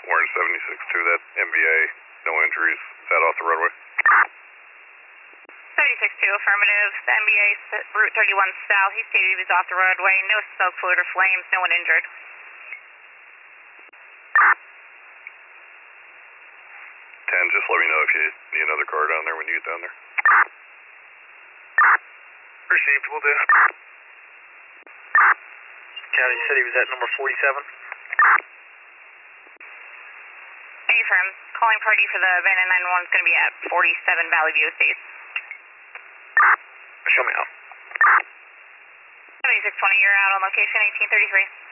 Warren 76 to that MBA, no injuries, is that off the roadway? 76-2, affirmative. The MBA, Route 31 South, he stated he was off the roadway. No smoke, fluid, or flames, no one injured. 10, just let me know if you need another car down there when you get down there. Received, will do. County said he was at number 47. Affirm. Calling party for the van and 911 is going to be at 47 Valley View Estates. Show me out. 7620, you're out on location, 1833.